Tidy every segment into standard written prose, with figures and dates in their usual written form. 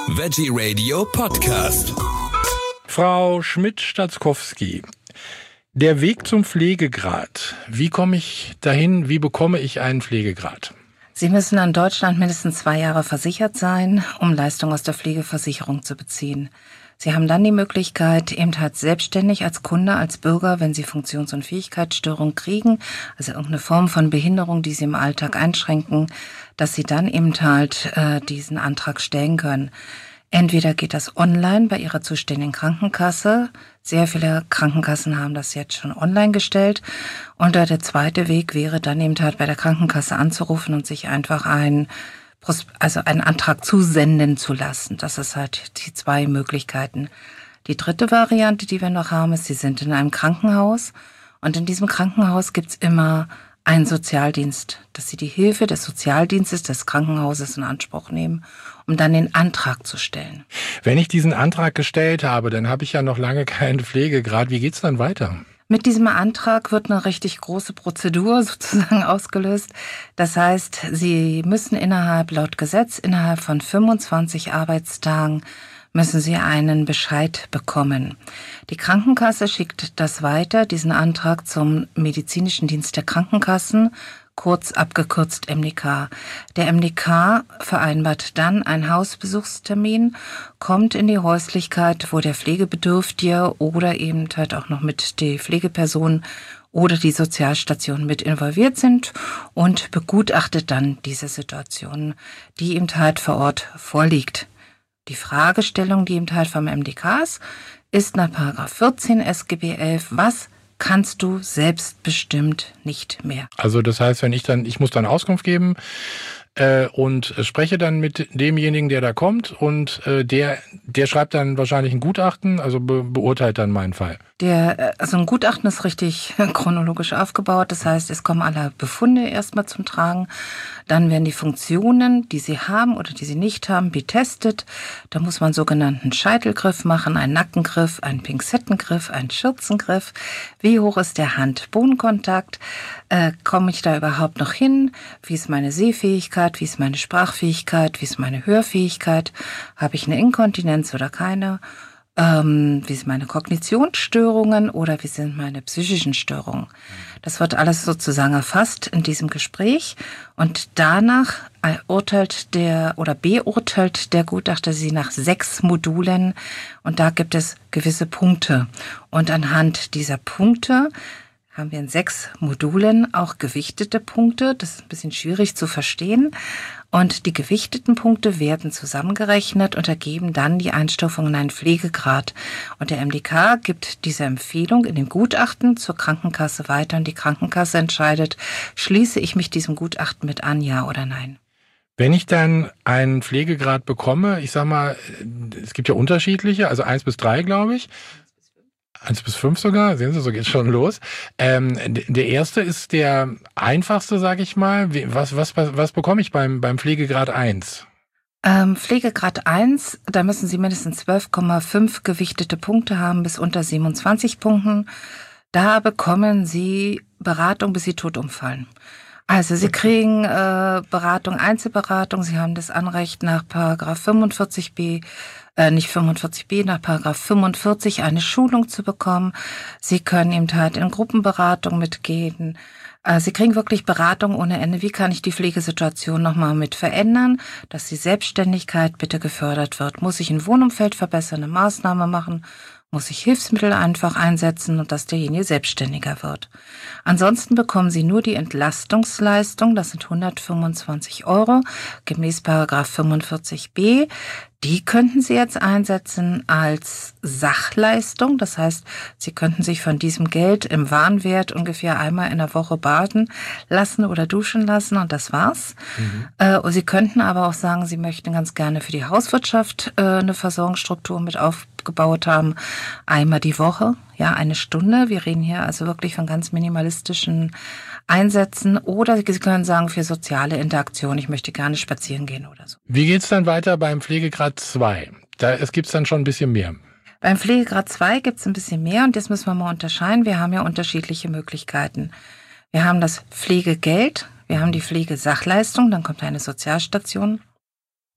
Veggie Radio Podcast. Frau Schmidt-Statzkowski, der Weg zum Pflegegrad. Wie komme ich dahin? Wie bekomme ich einen Pflegegrad? Sie müssen in Deutschland mindestens 2 Jahre versichert sein, um Leistungen aus der Pflegeversicherung zu beziehen. Sie haben dann die Möglichkeit, eben halt selbstständig als Kunde, als Bürger, wenn Sie Funktions- und Fähigkeitsstörungen kriegen, also irgendeine Form von Behinderung, die Sie im Alltag einschränken, dass Sie dann eben halt diesen Antrag stellen können. Entweder geht das online bei Ihrer zuständigen Krankenkasse. Sehr viele Krankenkassen haben das jetzt schon online gestellt. Und der zweite Weg wäre dann eben halt bei der Krankenkasse anzurufen und sich einfach einen Antrag zusenden zu lassen. Das ist halt die 2 Möglichkeiten. Die dritte Variante, die wir noch haben, ist, Sie sind in einem Krankenhaus. Und in diesem Krankenhaus gibt's immer einen Sozialdienst, dass Sie die Hilfe des Sozialdienstes des Krankenhauses in Anspruch nehmen, um dann den Antrag zu stellen. Wenn ich diesen Antrag gestellt habe, dann habe ich ja noch lange keinen Pflegegrad. Wie geht's dann weiter? Mit diesem Antrag wird eine richtig große Prozedur sozusagen ausgelöst. Das heißt, Sie müssen laut Gesetz, innerhalb von 25 Arbeitstagen müssen Sie einen Bescheid bekommen. Die Krankenkasse schickt das weiter, diesen Antrag zum medizinischen Dienst der Krankenkassen, kurz abgekürzt MDK. Der MDK vereinbart dann einen Hausbesuchstermin, kommt in die Häuslichkeit, wo der Pflegebedürftige oder eben halt auch noch mit die Pflegeperson oder die Sozialstation mit involviert sind und begutachtet dann diese Situation, die eben halt vor Ort vorliegt. Die Fragestellung, die eben halt vom MDK ist nach § 14 SGB 11, was kannst du selbstbestimmt nicht mehr. Also das heißt, ich muss dann Auskunft geben und spreche dann mit demjenigen, der da kommt und der schreibt dann wahrscheinlich ein Gutachten, also beurteilt dann meinen Fall. Also ein Gutachten ist richtig chronologisch aufgebaut. Das heißt, es kommen alle Befunde erstmal zum Tragen. Dann werden die Funktionen, die Sie haben oder die Sie nicht haben, betestet. Da muss man einen sogenannten Scheitelgriff machen, einen Nackengriff, einen Pinzettengriff, einen Schürzengriff. Wie hoch ist der Hand-Boden-Kontakt? Komme ich da überhaupt noch hin? Wie ist meine Sehfähigkeit? Wie ist meine Sprachfähigkeit? Wie ist meine Hörfähigkeit? Habe ich eine Inkontinenz oder keine? Wie sind meine Kognitionsstörungen oder wie sind meine psychischen Störungen? Das wird alles sozusagen erfasst in diesem Gespräch und danach beurteilt der Gutachter Sie nach 6 Modulen und da gibt es gewisse Punkte. Und anhand dieser Punkte haben wir in 6 Modulen auch gewichtete Punkte. Das ist ein bisschen schwierig zu verstehen. Und die gewichteten Punkte werden zusammengerechnet und ergeben dann die Einstufung in einen Pflegegrad. Und der MDK gibt diese Empfehlung in dem Gutachten zur Krankenkasse weiter und die Krankenkasse entscheidet, schließe ich mich diesem Gutachten mit an, ja oder nein. Wenn ich dann einen Pflegegrad bekomme, ich sag mal, es gibt ja unterschiedliche, also 1 bis 3, glaube ich. 1 bis 5 sogar, sehen Sie, so geht's schon los. Der erste ist der einfachste, sage ich mal. Was bekomme ich beim Pflegegrad 1? Pflegegrad 1, da müssen Sie mindestens 12,5 gewichtete Punkte haben bis unter 27 Punkten. Da bekommen Sie Beratung, bis Sie tot umfallen. Also Sie kriegen Beratung, Einzelberatung. Sie haben das Anrecht nach § 45b, nicht 45b, nach § 45 eine Schulung zu bekommen. Sie können eben halt in Gruppenberatung mitgehen. Sie kriegen wirklich Beratung ohne Ende. Wie kann ich die Pflegesituation nochmal mit verändern, dass die Selbstständigkeit bitte gefördert wird? Muss ich ein Wohnumfeld verbessern, eine Maßnahme machen? Muss ich Hilfsmittel einfach einsetzen und dass derjenige selbstständiger wird. Ansonsten bekommen Sie nur die Entlastungsleistung, das sind 125 € gemäß § 45b. Die könnten Sie jetzt einsetzen als Sachleistung. Das heißt, Sie könnten sich von diesem Geld im Warenwert ungefähr einmal in der Woche baden lassen oder duschen lassen und das war's. Und Sie könnten aber auch sagen, Sie möchten ganz gerne für die Hauswirtschaft eine Versorgungsstruktur mit aufgebaut haben. Einmal die Woche, ja, 1 Stunde. Wir reden hier also wirklich von ganz minimalistischen Einsätzen. Oder Sie können sagen, für soziale Interaktion, ich möchte gerne spazieren gehen oder so. Wie geht's dann weiter beim Pflegegrad 2? Es gibt's dann schon ein bisschen mehr. Beim Pflegegrad 2 gibt's ein bisschen mehr und jetzt müssen wir mal unterscheiden. Wir haben ja unterschiedliche Möglichkeiten. Wir haben das Pflegegeld, wir haben die Pflegesachleistung, dann kommt eine Sozialstation.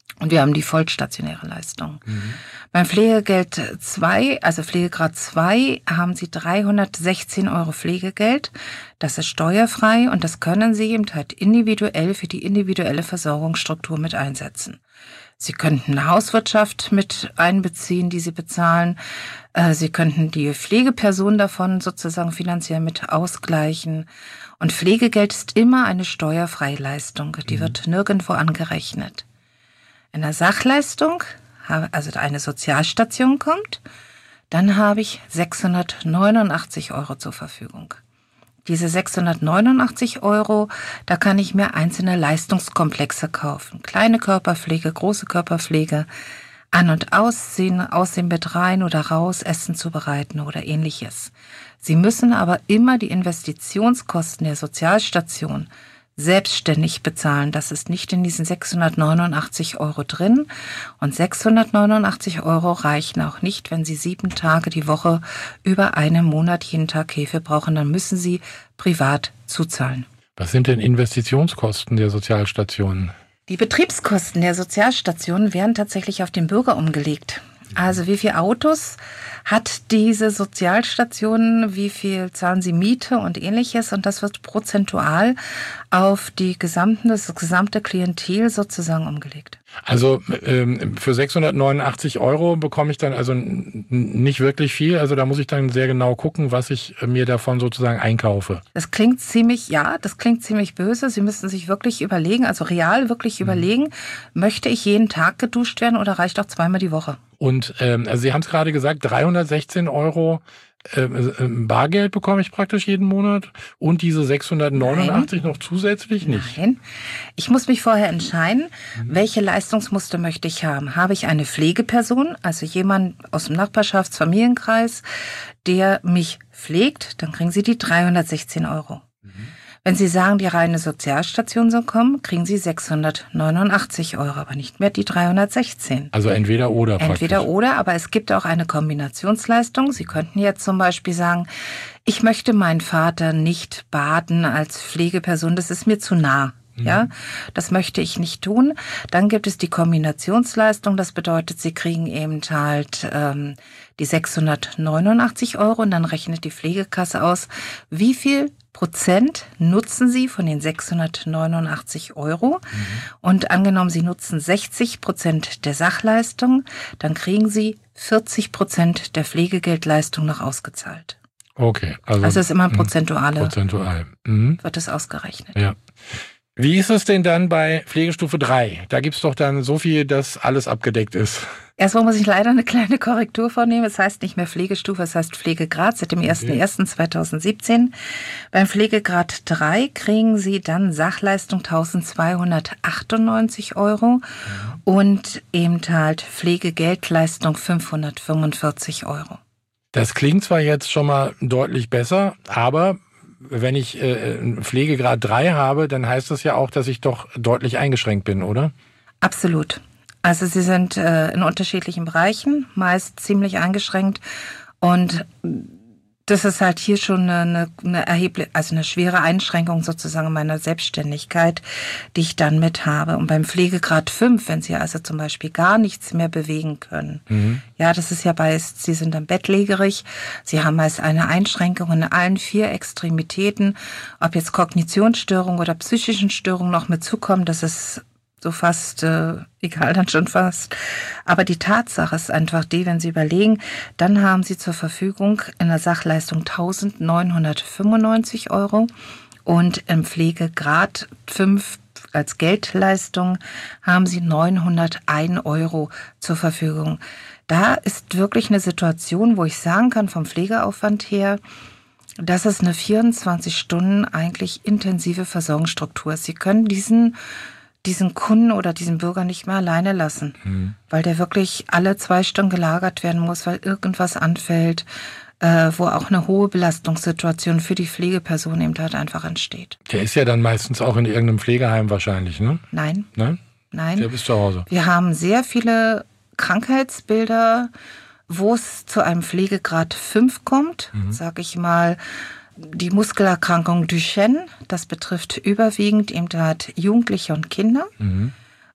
Und wir haben die vollstationäre Leistung. Beim Pflegegeld 2, also Pflegegrad 2, haben Sie 316 € Pflegegeld. Das ist steuerfrei und das können Sie eben halt individuell für die individuelle Versorgungsstruktur mit einsetzen. Sie könnten eine Hauswirtschaft mit einbeziehen, die Sie bezahlen. Sie könnten die Pflegeperson davon sozusagen finanziell mit ausgleichen. Und Pflegegeld ist immer eine steuerfreie Leistung. Die wird nirgendwo angerechnet. In der Sachleistung, also eine Sozialstation kommt, dann habe ich 689 € zur Verfügung. Diese 689 €, da kann ich mir einzelne Leistungskomplexe kaufen. Kleine Körperpflege, große Körperpflege, An- und Ausziehen, aus dem Bett rein oder raus, Essen zubereiten oder ähnliches. Sie müssen aber immer die Investitionskosten der Sozialstation selbstständig bezahlen. Das ist nicht in diesen 689 € drin. Und 689 € reichen auch nicht, wenn Sie 7 Tage die Woche über einen Monat jeden Tag Hilfe brauchen. Dann müssen Sie privat zuzahlen. Was sind denn Investitionskosten der Sozialstationen? Die Betriebskosten der Sozialstationen werden tatsächlich auf den Bürger umgelegt. Also wie viele Autos hat diese Sozialstation, wie viel zahlen sie Miete und ähnliches, und das wird prozentual auf das gesamte Klientel sozusagen umgelegt. Also für 689 € bekomme ich dann also nicht wirklich viel, also da muss ich dann sehr genau gucken, was ich mir davon sozusagen einkaufe. Das klingt ziemlich böse. Sie müssen sich wirklich überlegen, also real wirklich überlegen, möchte ich jeden Tag geduscht werden oder reicht auch zweimal die Woche? Und also Sie haben es gerade gesagt, 316 € Bargeld bekomme ich praktisch jeden Monat und diese 689 noch zusätzlich nicht? Nein. Ich muss mich vorher entscheiden, welche Leistungsmuster möchte ich haben. Habe ich eine Pflegeperson, also jemand aus dem Nachbarschaftsfamilienkreis, der mich pflegt, dann kriegen Sie die 316 €. Wenn Sie sagen, die reine Sozialstation soll kommen, kriegen Sie 689 €, aber nicht mehr die 316. Also entweder oder praktisch. Entweder oder, aber es gibt auch eine Kombinationsleistung. Sie könnten jetzt zum Beispiel sagen, ich möchte meinen Vater nicht baden als Pflegeperson, das ist mir zu nah. Ja, das möchte ich nicht tun. Dann gibt es die Kombinationsleistung. Das bedeutet, Sie kriegen eben halt die 689 € und dann rechnet die Pflegekasse aus, wie viel Prozent nutzen Sie von den 689 €. Und angenommen, Sie nutzen 60% der Sachleistung, dann kriegen Sie 40% der Pflegegeldleistung noch ausgezahlt. Okay. Also es ist immer prozentual. Wird es ausgerechnet. Ja. Wie ist es denn dann bei Pflegestufe 3? Da gibt's doch dann so viel, dass alles abgedeckt ist. Erstmal muss ich leider eine kleine Korrektur vornehmen. Es heißt nicht mehr Pflegestufe, es heißt Pflegegrad seit dem 01.01.2017. Beim Pflegegrad 3 kriegen Sie dann Sachleistung 1298 € und eben halt Pflegegeldleistung 545 €. Das klingt zwar jetzt schon mal deutlich besser, aber wenn ich Pflegegrad 3 habe, dann heißt das ja auch, dass ich doch deutlich eingeschränkt bin, oder? Absolut. Also Sie sind in unterschiedlichen Bereichen, meist ziemlich eingeschränkt, und das ist halt hier schon eine erhebliche, also eine schwere Einschränkung sozusagen meiner Selbstständigkeit, die ich dann mit habe. Und beim Pflegegrad 5, wenn Sie also zum Beispiel gar nichts mehr bewegen können, ja, das ist ja meist, Sie sind dann bettlägerig, Sie haben meist eine Einschränkung in allen 4 Extremitäten, ob jetzt Kognitionsstörungen oder psychischen Störungen noch mit zukommen, das ist so fast egal dann schon fast. Aber die Tatsache ist einfach die, wenn Sie überlegen, dann haben Sie zur Verfügung in der Sachleistung 1995 € und im Pflegegrad 5 als Geldleistung haben Sie 901 € zur Verfügung. Da ist wirklich eine Situation, wo ich sagen kann, vom Pflegeaufwand her, dass es eine 24 Stunden eigentlich intensive Versorgungsstruktur ist. Sie können diesen Kunden oder diesen Bürger nicht mehr alleine lassen, weil der wirklich alle 2 Stunden gelagert werden muss, weil irgendwas anfällt, wo auch eine hohe Belastungssituation für die Pflegeperson eben halt einfach entsteht. Der ist ja dann meistens auch in irgendeinem Pflegeheim wahrscheinlich, ne? Nein. Nein? Nein. Der ist zu Hause. Wir haben sehr viele Krankheitsbilder, wo es zu einem Pflegegrad 5 kommt, sag ich mal. Die Muskelerkrankung Duchenne, das betrifft überwiegend eben halt Jugendliche und Kinder.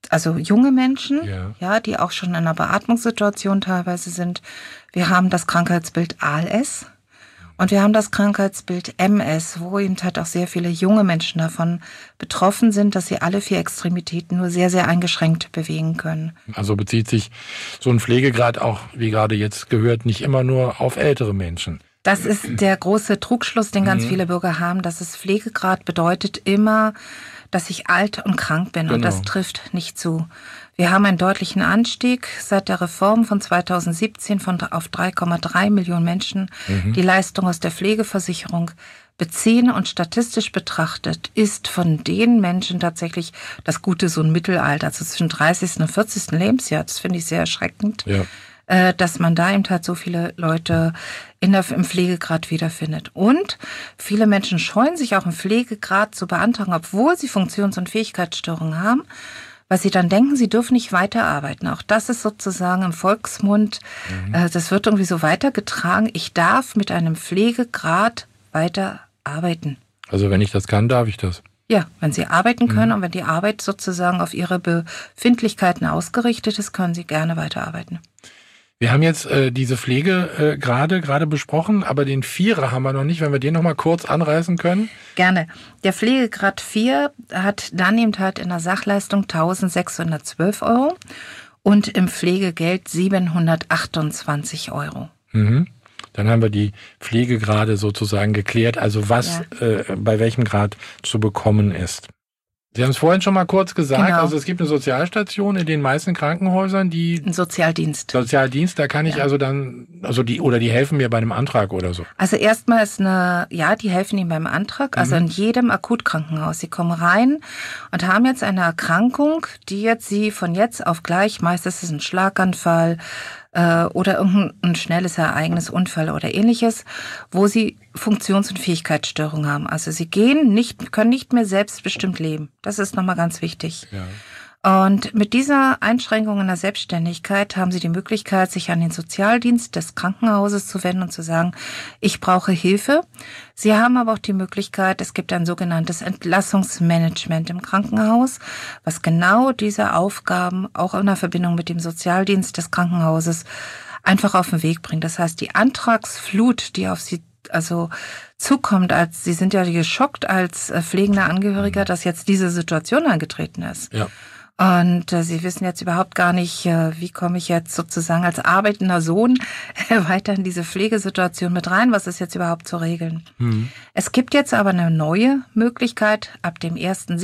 also junge Menschen, ja, die auch schon in einer Beatmungssituation teilweise sind. Wir haben das Krankheitsbild ALS und wir haben das Krankheitsbild MS, wo eben halt auch sehr viele junge Menschen davon betroffen sind, dass sie alle 4 Extremitäten nur sehr, sehr eingeschränkt bewegen können. Also bezieht sich so ein Pflegegrad auch, wie gerade jetzt gehört, nicht immer nur auf ältere Menschen. Das ist der große Trugschluss, den ganz viele Bürger haben, dass es Pflegegrad bedeutet immer, dass ich alt und krank bin. Genau. Und das trifft nicht zu. Wir haben einen deutlichen Anstieg seit der Reform von 2017 auf 3,3 Millionen Menschen, die Leistung aus der Pflegeversicherung beziehen. Und statistisch betrachtet ist von den Menschen tatsächlich das gute so ein Mittelalter, also zwischen 30. und 40. Lebensjahr. Das finde ich sehr erschreckend. Ja. Dass man da eben halt so viele Leute im Pflegegrad wiederfindet. Und viele Menschen scheuen sich auch einen Pflegegrad zu beantragen, obwohl sie Funktions- und Fähigkeitsstörungen haben, weil sie dann denken, sie dürfen nicht weiterarbeiten. Auch das ist sozusagen im Volksmund, das wird irgendwie so weitergetragen. Ich darf mit einem Pflegegrad weiterarbeiten. Also wenn ich das kann, darf ich das. Ja, wenn Sie arbeiten können und wenn die Arbeit sozusagen auf Ihre Befindlichkeiten ausgerichtet ist, können Sie gerne weiterarbeiten. Wir haben jetzt diese Pflege gerade besprochen, aber den Vierer haben wir noch nicht, wenn wir den noch mal kurz anreißen können. Gerne. Der Pflegegrad 4 hat dann eben halt in der Sachleistung 1.612 € und im Pflegegeld 728 €. Dann haben wir die Pflegegrade sozusagen geklärt, also was bei welchem Grad zu bekommen ist. Sie haben es vorhin schon mal kurz gesagt, Genau. Also es gibt eine Sozialstation in den meisten Krankenhäusern, Ein Sozialdienst. Da kann ich also dann, die helfen mir bei einem Antrag oder so. Also erstmal ist die helfen Ihnen beim Antrag, also in jedem Akutkrankenhaus. Sie kommen rein und haben jetzt eine Erkrankung, die jetzt Sie von jetzt auf gleich, meistens ist es ein Schlaganfall, oder irgendein schnelles Ereignis, Unfall oder ähnliches, wo sie Funktions- und Fähigkeitsstörungen haben. Also sie können nicht mehr selbstbestimmt leben. Das ist nochmal ganz wichtig. Ja. Und mit dieser Einschränkung in der Selbstständigkeit haben sie die Möglichkeit, sich an den Sozialdienst des Krankenhauses zu wenden und zu sagen, ich brauche Hilfe. Sie haben aber auch die Möglichkeit, es gibt ein sogenanntes Entlassungsmanagement im Krankenhaus, was genau diese Aufgaben auch in der Verbindung mit dem Sozialdienst des Krankenhauses einfach auf den Weg bringt. Das heißt, die Antragsflut, die auf Sie zukommt, Sie sind ja geschockt als pflegender Angehöriger, dass jetzt diese Situation eingetreten ist. Ja. Und Sie wissen jetzt überhaupt gar nicht, wie komme ich jetzt sozusagen als arbeitender Sohn weiter in diese Pflegesituation mit rein? Was ist jetzt überhaupt zu regeln? Es gibt jetzt aber eine neue Möglichkeit ab dem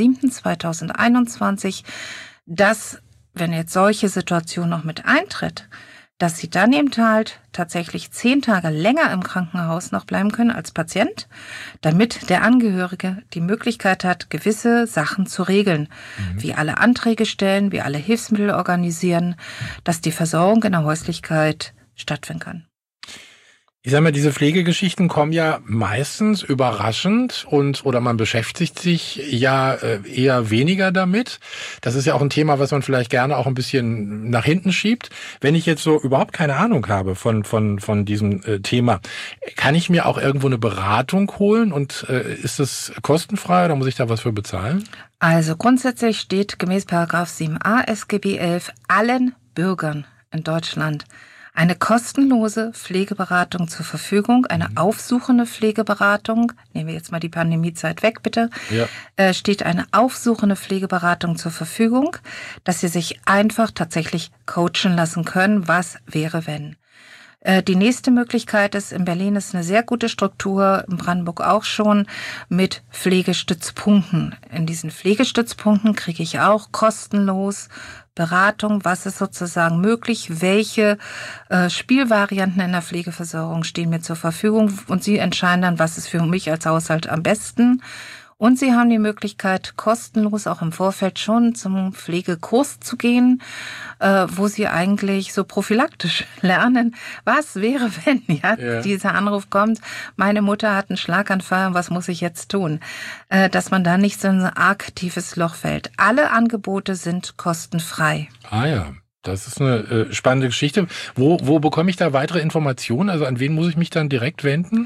1.7.2021, dass, wenn jetzt solche Situation noch mit eintritt, dass Sie dann eben halt tatsächlich 10 Tage länger im Krankenhaus noch bleiben können als Patient, damit der Angehörige die Möglichkeit hat, gewisse Sachen zu regeln, wie alle Anträge stellen, wie alle Hilfsmittel organisieren, dass die Versorgung in der Häuslichkeit stattfinden kann. Ich sag mal, diese Pflegegeschichten kommen ja meistens überraschend oder man beschäftigt sich ja eher weniger damit. Das ist ja auch ein Thema, was man vielleicht gerne auch ein bisschen nach hinten schiebt. Wenn ich jetzt so überhaupt keine Ahnung habe von diesem Thema, kann ich mir auch irgendwo eine Beratung holen und ist das kostenfrei oder muss ich da was für bezahlen? Also grundsätzlich steht gemäß § 7a SGB 11 allen Bürgern in Deutschland eine kostenlose Pflegeberatung zur Verfügung, eine aufsuchende Pflegeberatung, nehmen wir jetzt mal die Pandemiezeit weg, bitte, steht eine aufsuchende Pflegeberatung zur Verfügung, dass Sie sich einfach tatsächlich coachen lassen können, was wäre, wenn. Die nächste Möglichkeit ist, in Berlin ist eine sehr gute Struktur, in Brandenburg auch schon, mit Pflegestützpunkten. In diesen Pflegestützpunkten kriege ich auch kostenlos Beratung, was ist sozusagen möglich, welche Spielvarianten in der Pflegeversorgung stehen mir zur Verfügung und Sie entscheiden dann, was ist für mich als Haushalt am besten. Und Sie haben die Möglichkeit, kostenlos auch im Vorfeld schon zum Pflegekurs zu gehen, wo Sie eigentlich so prophylaktisch lernen, was wäre, wenn dieser Anruf kommt, meine Mutter hat einen Schlaganfall, was muss ich jetzt tun? Dass man da nicht so in ein arg tiefes Loch fällt. Alle Angebote sind kostenfrei. Ah ja. Das ist eine spannende Geschichte. Wo bekomme ich da weitere Informationen? Also an wen muss ich mich dann direkt wenden?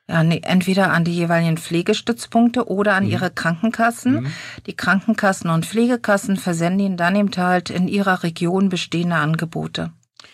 Ja, nee, entweder an die jeweiligen Pflegestützpunkte oder an ihre Krankenkassen. Die Krankenkassen und Pflegekassen versenden ihnen dann eben halt in ihrer Region bestehende Angebote.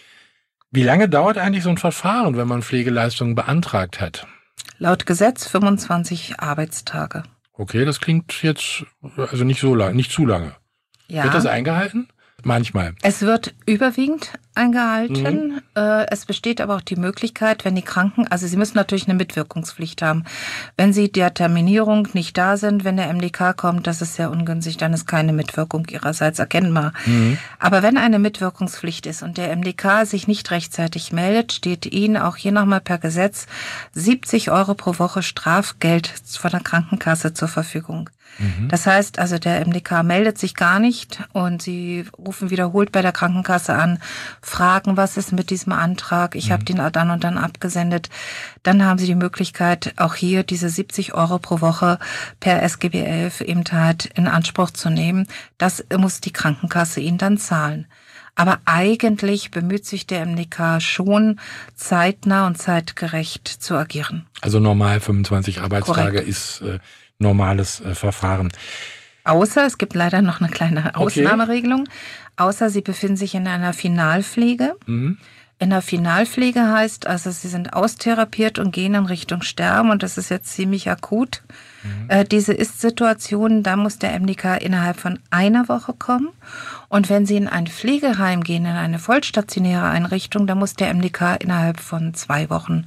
Wie lange dauert eigentlich so ein Verfahren, wenn man Pflegeleistungen beantragt hat? Laut Gesetz 25 Arbeitstage. Okay, das klingt jetzt also nicht so lang, nicht zu lange. Ja. Wird das eingehalten? Manchmal. Es wird überwiegend eingehalten. Es besteht aber auch die Möglichkeit, wenn die also Sie müssen natürlich eine Mitwirkungspflicht haben. Wenn Sie der Terminierung nicht da sind, wenn der MDK kommt, das ist sehr ungünstig, dann ist keine Mitwirkung Ihrerseits erkennbar. Aber wenn eine Mitwirkungspflicht ist und der MDK sich nicht rechtzeitig meldet, steht Ihnen auch hier nochmal per Gesetz 70 € pro Woche Strafgeld von der Krankenkasse zur Verfügung. Das heißt also, der MDK meldet sich gar nicht und Sie rufen wiederholt bei der Krankenkasse an, fragen, was ist mit diesem Antrag, ich habe den dann und dann abgesendet. Dann haben Sie die Möglichkeit, auch hier diese 70 € pro Woche per SGB 11 eben halt in Anspruch zu nehmen. Das muss die Krankenkasse Ihnen dann zahlen. Aber eigentlich bemüht sich der MDK schon, zeitnah und zeitgerecht zu agieren. Also normal 25 Arbeitstage Korrekt. ist normales Verfahren. Außer, es gibt leider noch eine kleine Ausnahmeregelung, außer Sie befinden sich in einer Finalpflege. In der Finalpflege heißt also, Sie sind austherapiert und gehen in Richtung Sterben und das ist jetzt ziemlich akut. Diese Ist-Situation, da muss der MDK innerhalb von einer Woche kommen. Und wenn Sie in ein Pflegeheim gehen, in eine vollstationäre Einrichtung, da muss der MDK innerhalb von 2 Wochen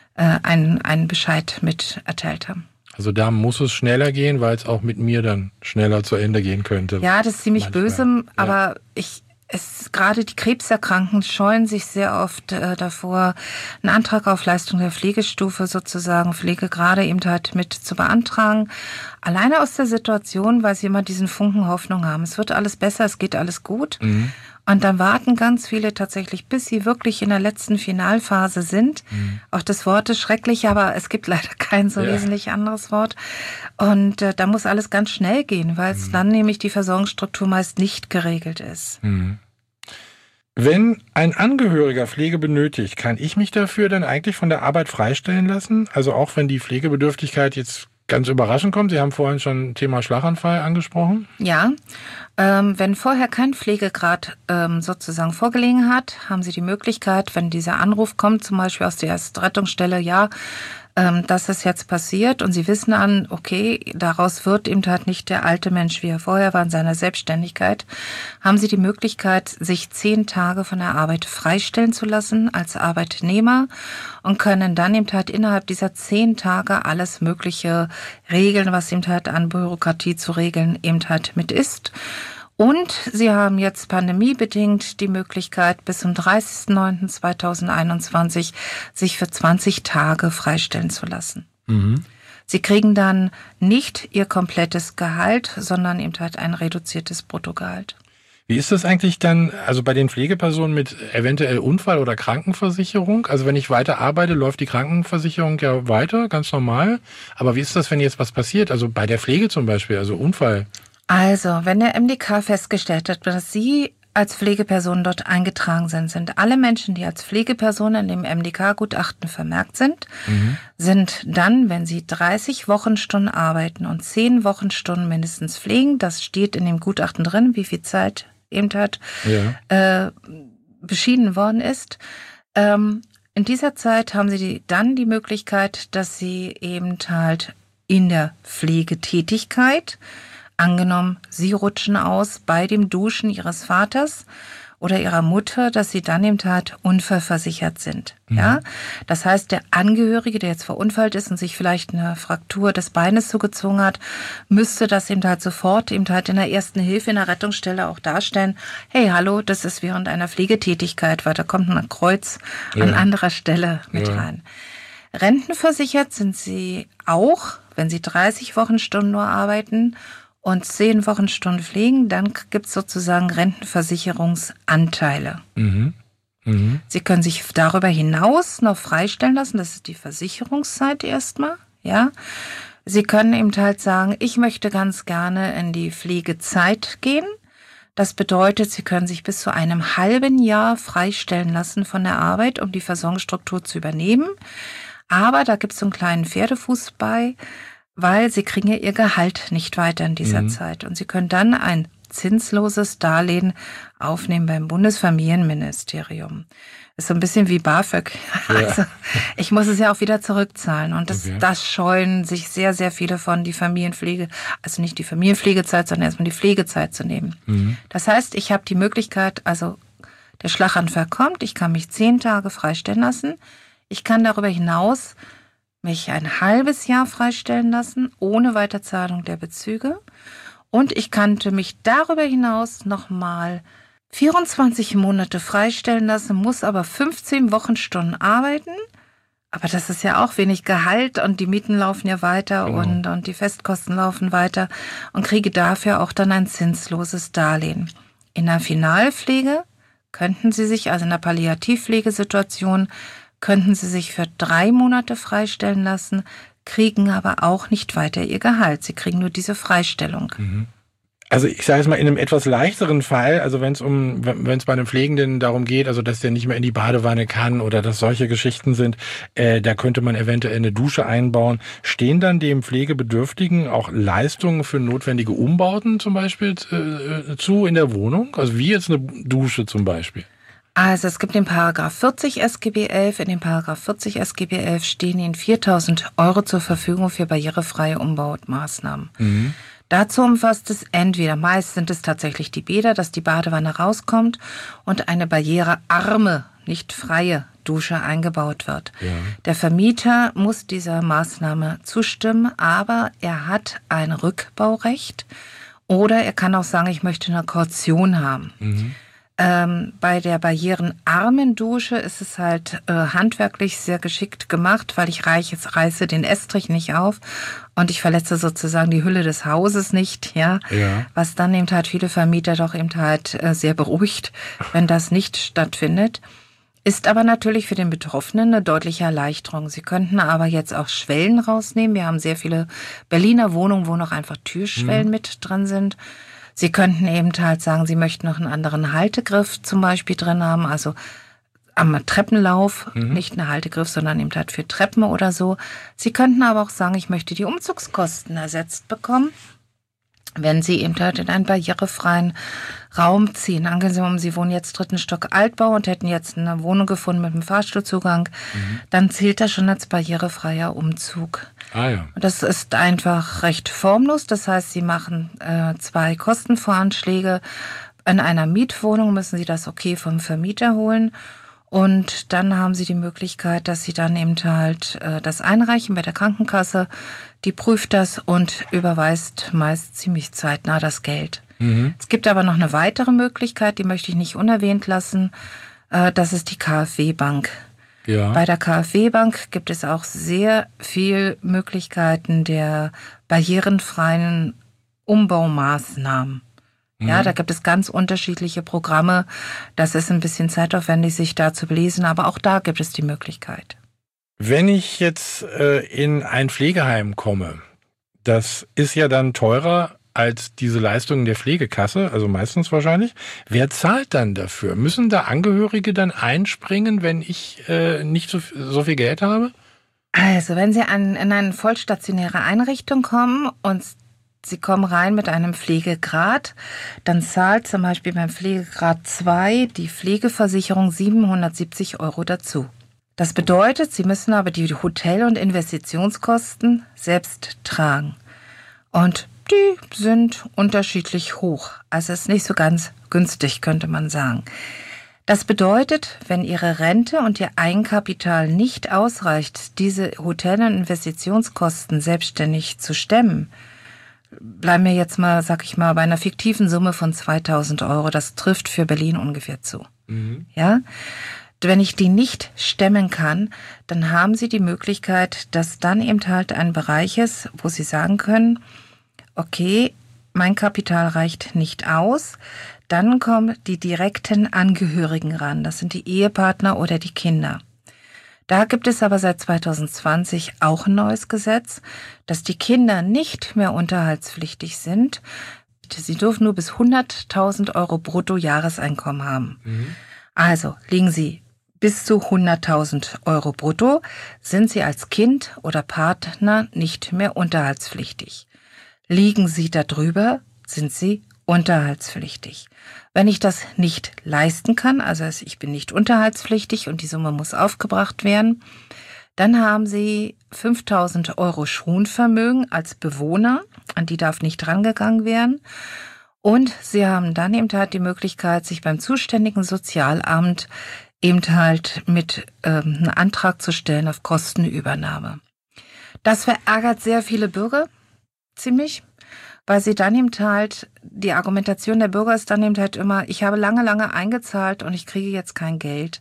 einen Bescheid mit erteilt haben. Also da muss es schneller gehen, weil es auch mit mir dann schneller zu Ende gehen könnte. Ja, das ist ziemlich böse, aber gerade die Krebserkrankten scheuen sich sehr oft davor, einen Antrag auf Leistung der Pflegestufe sozusagen, Pflegegrade eben halt mit zu beantragen. Alleine aus der Situation, weil sie immer diesen Funken Hoffnung haben. Es wird alles besser, es geht alles gut. Und dann warten ganz viele tatsächlich, bis sie wirklich in der letzten Finalphase sind. Auch das Wort ist schrecklich, aber es gibt leider kein so wesentlich anderes Wort. Und da muss alles ganz schnell gehen, weil es dann nämlich die Versorgungsstruktur meist nicht geregelt ist. Wenn ein Angehöriger Pflege benötigt, kann ich mich dafür dann eigentlich von der Arbeit freistellen lassen? Also auch wenn die Pflegebedürftigkeit jetzt ganz überraschend kommt. Sie haben vorhin schon Thema Schlaganfall angesprochen. Ja, wenn vorher kein Pflegegrad sozusagen vorgelegen hat, haben Sie die Möglichkeit, wenn dieser Anruf kommt, zum Beispiel aus der Erstrettungsstelle, dass es jetzt passiert und Sie wissen an, okay, daraus wird eben halt nicht der alte Mensch, wie er vorher war in seiner Selbstständigkeit, haben Sie die Möglichkeit, sich 10 Tage von der Arbeit freistellen zu lassen als Arbeitnehmer und können dann eben halt innerhalb dieser 10 Tage alles Mögliche regeln, was eben halt an Bürokratie zu regeln eben halt mit ist. Und Sie haben jetzt pandemiebedingt die Möglichkeit, bis zum 30.09.2021 sich für 20 Tage freistellen zu lassen. Sie kriegen dann nicht Ihr komplettes Gehalt, sondern eben halt ein reduziertes Bruttogehalt. Wie ist das eigentlich dann, also bei den Pflegepersonen mit eventuell Unfall- oder Krankenversicherung? Also wenn ich weiter arbeite, läuft die Krankenversicherung ja weiter, ganz normal. Aber wie ist das, wenn jetzt was passiert? Also bei der Pflege zum Beispiel, also Unfall. Also, wenn der MDK festgestellt hat, dass Sie als Pflegeperson dort eingetragen sind alle Menschen, die als Pflegepersonen in dem MDK-Gutachten vermerkt sind, sind dann, wenn sie 30 Wochenstunden arbeiten und 10 Wochenstunden mindestens pflegen, das steht in dem Gutachten drin, wie viel Zeit eben halt beschieden worden ist. In dieser Zeit haben Sie dann die Möglichkeit, dass Sie eben halt in der Pflegetätigkeit, angenommen, Sie rutschen aus bei dem Duschen Ihres Vaters oder Ihrer Mutter, dass Sie dann eben halt unfallversichert sind. Ja, das heißt, der Angehörige, der jetzt verunfallt ist und sich vielleicht eine Fraktur des Beines zugezogen hat, müsste das eben halt sofort eben halt in der ersten Hilfe in der Rettungsstelle auch darstellen. Hey, hallo, das ist während einer Pflegetätigkeit, weil da kommt ein Kreuz an anderer Stelle mit rein. Rentenversichert sind Sie auch, wenn Sie 30 Wochenstunden nur arbeiten und 10 Wochenstunden pflegen, dann gibt es sozusagen Rentenversicherungsanteile. Sie können sich darüber hinaus noch freistellen lassen, das ist die Versicherungszeit erstmal, ja. Sie können eben halt sagen, ich möchte ganz gerne in die Pflegezeit gehen. Das bedeutet, Sie können sich bis zu einem halben Jahr freistellen lassen von der Arbeit, um die Versorgungsstruktur zu übernehmen. Aber da gibt es so einen kleinen Pferdefuß bei, weil Sie kriegen ja Ihr Gehalt nicht weiter in dieser Zeit. Und Sie können dann ein zinsloses Darlehen aufnehmen beim Bundesfamilienministerium. Ist so ein bisschen wie BAföG. Ja. Also ich muss es ja auch wieder zurückzahlen. Und Okay. das scheuen sich sehr, sehr viele von, die Familienpflege, also nicht die Familienpflegezeit, sondern erstmal die Pflegezeit zu nehmen. Das heißt, ich habe die Möglichkeit, also der Schlaganfall kommt, ich kann mich 10 Tage freistellen lassen. Ich kann darüber hinaus mich ein halbes Jahr freistellen lassen, ohne Weiterzahlung der Bezüge. Und ich könnte mich darüber hinaus nochmal 24 Monate freistellen lassen, muss aber 15 Wochenstunden arbeiten. Aber das ist ja auch wenig Gehalt und die Mieten laufen ja weiter und die Festkosten laufen weiter und kriege dafür auch dann ein zinsloses Darlehen. In der Finalpflege könnten Sie sich, also in der Palliativpflegesituation, könnten Sie sich für 3 Monate freistellen lassen, kriegen aber auch nicht weiter Ihr Gehalt. Sie kriegen nur diese Freistellung. Also ich sage es mal in einem etwas leichteren Fall, also wenn es bei einem Pflegenden darum geht, also dass der nicht mehr in die Badewanne kann oder dass solche Geschichten sind, da könnte man eventuell eine Dusche einbauen. Stehen dann dem Pflegebedürftigen auch Leistungen für notwendige Umbauten zum Beispiel zu in der Wohnung? Also wie jetzt eine Dusche zum Beispiel? Also es gibt den Paragraph 40 SGB 11. In dem Paragraph 40 SGB 11 stehen Ihnen 4.000 € zur Verfügung für barrierefreie Umbaumaßnahmen. Dazu umfasst es entweder, meist sind es tatsächlich die Bäder, dass die Badewanne rauskommt und eine barrierearme, nicht freie Dusche eingebaut wird. Ja. Der Vermieter muss dieser Maßnahme zustimmen, aber er hat ein Rückbaurecht oder er kann auch sagen, ich möchte eine Kaution haben. Bei der barrierenarmen Dusche ist es halt handwerklich sehr geschickt gemacht, weil ich reiße den Estrich nicht auf und ich verletze sozusagen die Hülle des Hauses nicht, ja. Was dann eben halt viele Vermieter doch eben halt sehr beruhigt, wenn das nicht stattfindet. Ist aber natürlich für den Betroffenen eine deutliche Erleichterung. Sie könnten aber jetzt auch Schwellen rausnehmen. Wir haben sehr viele Berliner Wohnungen, wo noch einfach Türschwellen mit drin sind. Sie könnten eben halt sagen, Sie möchten noch einen anderen Haltegriff zum Beispiel drin haben, also am Treppenlauf, nicht einen Haltegriff, sondern eben halt für Treppen oder so. Sie könnten aber auch sagen, ich möchte die Umzugskosten ersetzt bekommen, wenn Sie eben halt in einen barrierefreien Raum ziehen. Angenommen, Sie wohnen jetzt 3. Stock Altbau und hätten jetzt eine Wohnung gefunden mit einem Fahrstuhlzugang, dann zählt das schon als barrierefreier Umzug. Ah ja. Und das ist einfach recht formlos. Das heißt, Sie machen 2 Kostenvoranschläge. In einer Mietwohnung müssen Sie das okay vom Vermieter holen. Und dann haben Sie die Möglichkeit, dass Sie dann eben halt das einreichen bei der Krankenkasse. Die prüft das und überweist meist ziemlich zeitnah das Geld. Es gibt aber noch eine weitere Möglichkeit, die möchte ich nicht unerwähnt lassen. Das ist die KfW-Bank. Ja. Bei der KfW-Bank gibt es auch sehr viel Möglichkeiten der barrierenfreien Umbaumaßnahmen. Ja, da gibt es ganz unterschiedliche Programme. Das ist ein bisschen zeitaufwendig, sich da zu belesen, aber auch da gibt es die Möglichkeit. Wenn ich jetzt in ein Pflegeheim komme, das ist ja dann teurer als diese Leistungen der Pflegekasse, also meistens wahrscheinlich. Wer zahlt dann dafür? Müssen da Angehörige dann einspringen, wenn ich nicht so viel Geld habe? Also, wenn Sie in eine vollstationäre Einrichtung kommen und Sie kommen rein mit einem Pflegegrad, dann zahlt zum Beispiel beim Pflegegrad 2 die Pflegeversicherung 770 € dazu. Das bedeutet, Sie müssen aber die Hotel- und Investitionskosten selbst tragen. Und die sind unterschiedlich hoch. Also es ist nicht so ganz günstig, könnte man sagen. Das bedeutet, wenn Ihre Rente und Ihr Eigenkapital nicht ausreicht, diese Hotel- und Investitionskosten selbstständig zu stemmen, bleiben wir jetzt mal, sag ich mal, bei einer fiktiven Summe von 2.000 €. Das trifft für Berlin ungefähr zu. Ja? Wenn ich die nicht stemmen kann, dann haben Sie die Möglichkeit, dass dann eben halt ein Bereich ist, wo Sie sagen können, okay, mein Kapital reicht nicht aus. Dann kommen die direkten Angehörigen ran. Das sind die Ehepartner oder die Kinder. Da gibt es aber seit 2020 auch ein neues Gesetz, dass die Kinder nicht mehr unterhaltspflichtig sind. Sie dürfen nur bis 100.000 € Bruttojahreseinkommen haben. Also liegen Sie bis zu 100.000 Euro brutto sind Sie als Kind oder Partner nicht mehr unterhaltspflichtig. Liegen Sie darüber, sind Sie unterhaltspflichtig. Wenn ich das nicht leisten kann, also ich bin nicht unterhaltspflichtig und die Summe muss aufgebracht werden, dann haben Sie 5.000 Euro Schonvermögen als Bewohner, an die darf nicht rangegangen werden. Und Sie haben dann eben halt die Möglichkeit, sich beim zuständigen Sozialamt eben halt mit einen Antrag zu stellen auf Kostenübernahme. Das verärgert sehr viele Bürger ziemlich, weil sie dann eben halt, die Argumentation der Bürger ist dann eben halt immer, ich habe lange eingezahlt und ich kriege jetzt kein Geld.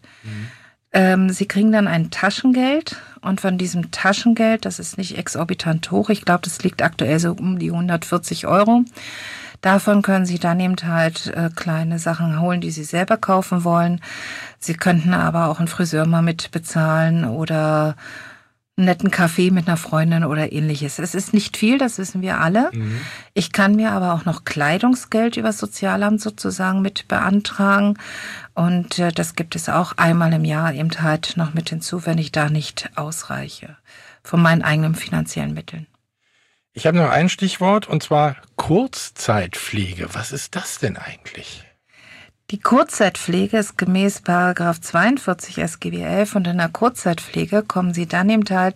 Sie kriegen dann ein Taschengeld und von diesem Taschengeld, das ist nicht exorbitant hoch, ich glaube, das liegt aktuell so um die 140 Euro. Davon können Sie dann eben halt kleine Sachen holen, die Sie selber kaufen wollen. Sie könnten aber auch einen Friseur mal mit bezahlen oder einen netten Kaffee mit einer Freundin oder ähnliches. Es ist nicht viel, das wissen wir alle. Ich kann mir aber auch noch Kleidungsgeld über das Sozialamt sozusagen mit beantragen. Und das gibt es auch einmal im Jahr eben halt noch mit hinzu, wenn ich da nicht ausreiche von meinen eigenen finanziellen Mitteln. Ich habe noch ein Stichwort, und zwar Kurzzeitpflege. Was ist das denn eigentlich? Die Kurzzeitpflege ist gemäß § 42 SGB 11 und in der Kurzzeitpflege kommen Sie dann eben halt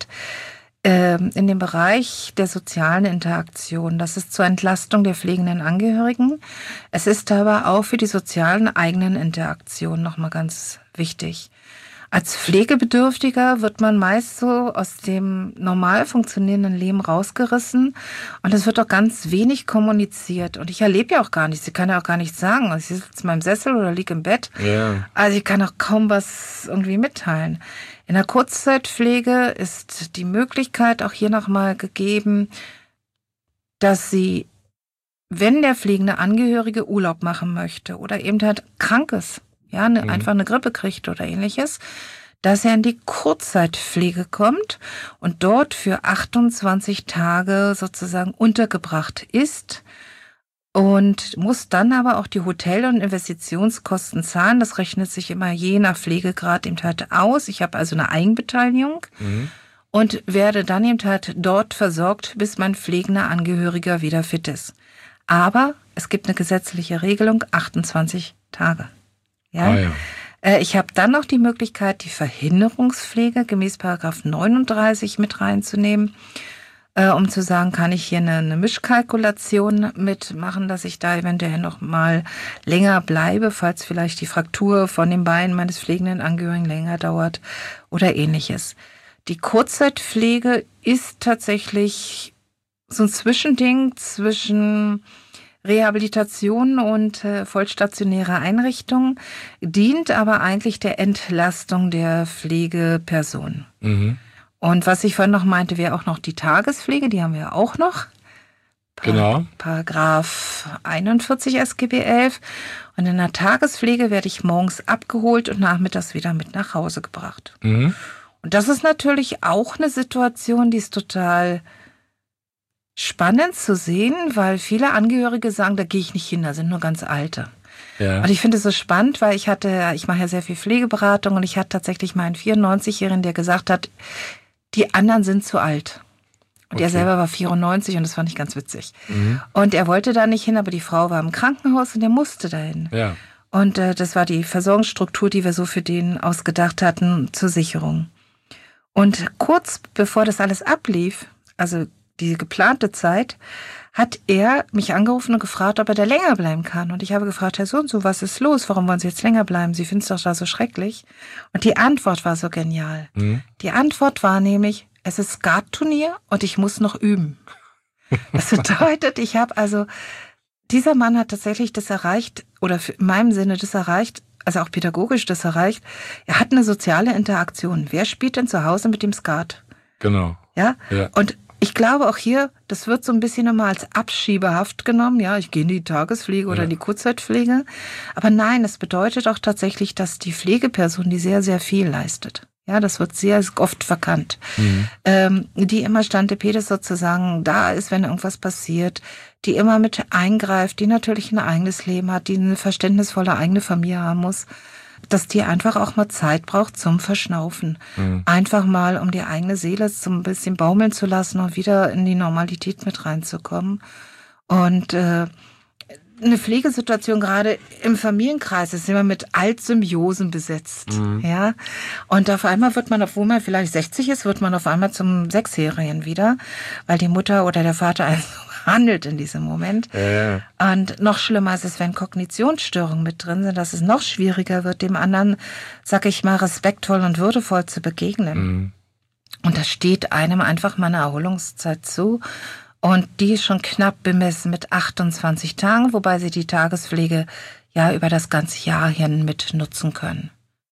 in den Bereich der sozialen Interaktion. Das ist zur Entlastung der pflegenden Angehörigen. Es ist aber auch für die sozialen eigenen Interaktionen nochmal ganz wichtig. Als Pflegebedürftiger wird man meist so aus dem normal funktionierenden Leben rausgerissen und es wird auch ganz wenig kommuniziert. Und ich erlebe ja auch gar nichts. Ich kann ja auch gar nichts sagen. Ich sitze in meinem Sessel oder liege im Bett. Ja. Also ich kann auch kaum was irgendwie mitteilen. In der Kurzzeitpflege ist die Möglichkeit auch hier nochmal gegeben, dass Sie, wenn der pflegende Angehörige Urlaub machen möchte oder eben halt krank ist, ja, einfach eine Grippe kriegt oder ähnliches, dass er in die Kurzzeitpflege kommt und dort für 28 Tage sozusagen untergebracht ist und muss dann aber auch die Hotel- und Investitionskosten zahlen. Das rechnet sich immer je nach Pflegegrad eben halt aus. Ich habe also eine Eigenbeteiligung und werde dann eben halt dort versorgt, bis mein pflegender Angehöriger wieder fit ist. Aber es gibt eine gesetzliche Regelung, 28 Tage. Ja. Ich habe dann noch die Möglichkeit, die Verhinderungspflege gemäß § 39 mit reinzunehmen, um zu sagen, kann ich hier eine Mischkalkulation mitmachen, dass ich da eventuell noch mal länger bleibe, falls vielleicht die Fraktur von den Beinen meines pflegenden Angehörigen länger dauert oder ähnliches. Die Kurzzeitpflege ist tatsächlich so ein Zwischending zwischen Rehabilitation und vollstationäre Einrichtungen, dient aber eigentlich der Entlastung der Pflegeperson. Und was ich vorhin noch meinte, wäre auch noch die Tagespflege, die haben wir auch noch. Genau. Paragraph 41 SGB 11. Und in der Tagespflege werde ich morgens abgeholt und nachmittags wieder mit nach Hause gebracht. Und das ist natürlich auch eine Situation, die ist total spannend zu sehen, weil viele Angehörige sagen, da gehe ich nicht hin, da sind nur ganz Alte. Ja. Und ich finde es so spannend, weil ich mache ja sehr viel Pflegeberatung und ich hatte tatsächlich mal einen 94-Jährigen, der gesagt hat, die anderen sind zu alt. Und er selber war 94 und das fand ich ganz witzig. Und er wollte da nicht hin, aber die Frau war im Krankenhaus und er musste dahin. Ja. Und das war die Versorgungsstruktur, die wir so für den ausgedacht hatten zur Sicherung. Und kurz bevor das alles ablief, also die geplante Zeit, hat er mich angerufen und gefragt, ob er da länger bleiben kann. Und ich habe gefragt, Herr so und so, was ist los? Warum wollen Sie jetzt länger bleiben? Sie finden es doch da so schrecklich. Und die Antwort war so genial. Die Antwort war nämlich, es ist Skatturnier und ich muss noch üben. Das bedeutet, dieser Mann hat tatsächlich das erreicht, oder in meinem Sinne das erreicht, also auch pädagogisch das erreicht. Er hat eine soziale Interaktion. Wer spielt denn zu Hause mit dem Skat? Genau. Ja. Und ich glaube auch hier, das wird so ein bisschen nochmal als abschiebehaft genommen. Ja, ich gehe in die Tagespflege oder in die Kurzzeitpflege. Aber nein, es bedeutet auch tatsächlich, dass die Pflegeperson, die sehr, sehr viel leistet. Ja, das wird sehr oft verkannt. Die immer Stante Pedes sozusagen da ist, wenn irgendwas passiert, die immer mit eingreift, die natürlich ein eigenes Leben hat, die eine verständnisvolle eigene Familie haben muss. dass die einfach auch mal Zeit braucht zum Verschnaufen. Einfach mal, um die eigene Seele so ein bisschen baumeln zu lassen und wieder in die Normalität mit reinzukommen. Und eine Pflegesituation, gerade im Familienkreis, ist immer mit Altsymbiosen besetzt. Ja? Und auf einmal wird man, obwohl man vielleicht 60 ist, wird man auf einmal zum 6-Jährigen wieder, weil die Mutter oder der Vater einen handelt in diesem Moment. Und noch schlimmer ist es, wenn Kognitionsstörungen mit drin sind, dass es noch schwieriger wird, dem anderen, sag ich mal, respektvoll und würdevoll zu begegnen. Und da steht einem einfach mal eine Erholungszeit zu. Und die ist schon knapp bemessen mit 28 Tagen, wobei Sie die Tagespflege ja über das ganze Jahr hin mit nutzen können.